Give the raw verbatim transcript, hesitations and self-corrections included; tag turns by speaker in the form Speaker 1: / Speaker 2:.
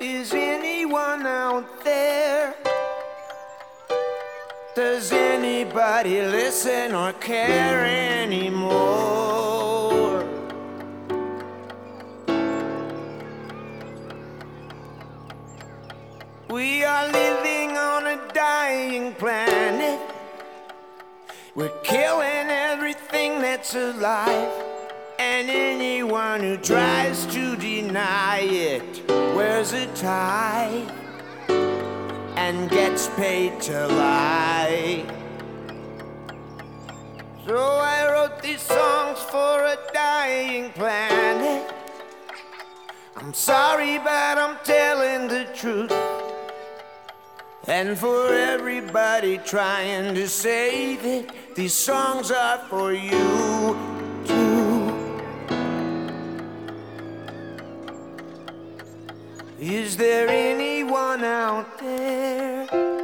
Speaker 1: Is anyone out there? Does anybody listen or care anymore? We are living on a dying planet. We're killing everything that's alive, and anyone who tries to deny it wears a tie and gets paid to lie. So I wrote these songs for a dying planet. I'm sorry, but I'm telling the truth. And for everybody trying to save it, these songs are for you too. Is there anyone out there?